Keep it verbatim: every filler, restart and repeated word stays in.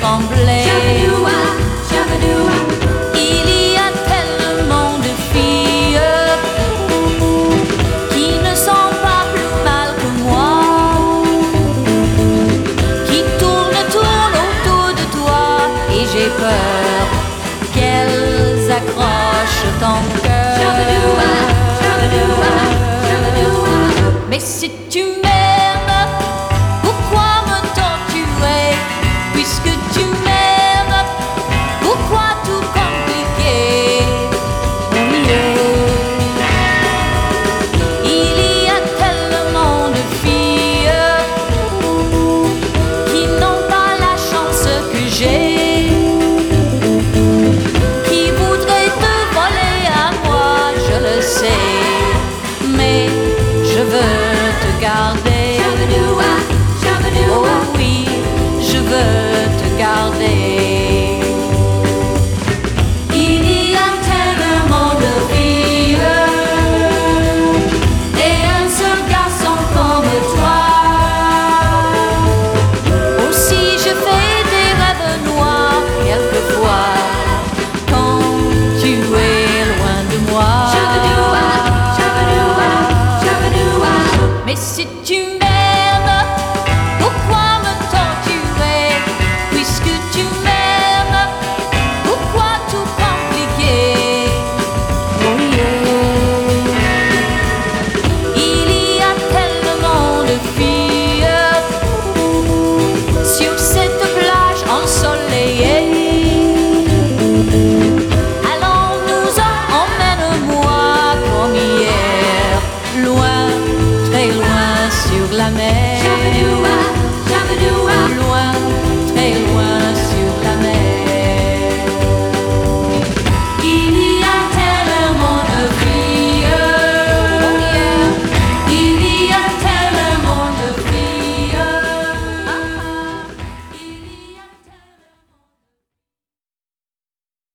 trembler. Il y a tellement de filles qui ne sont pas plus mal que moi, qui tournent, tournent autour de toi, et j'ai peur qu'elles accrochent ton cœur. Mais si tu